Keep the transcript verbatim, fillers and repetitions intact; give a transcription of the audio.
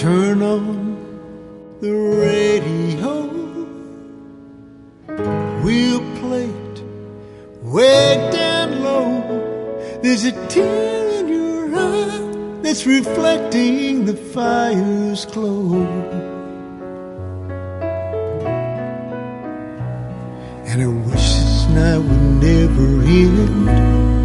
Turn on the radio, we'll play it way down low. There's a tear in your eye that's reflecting the fire's glow. And I wish this night would never end.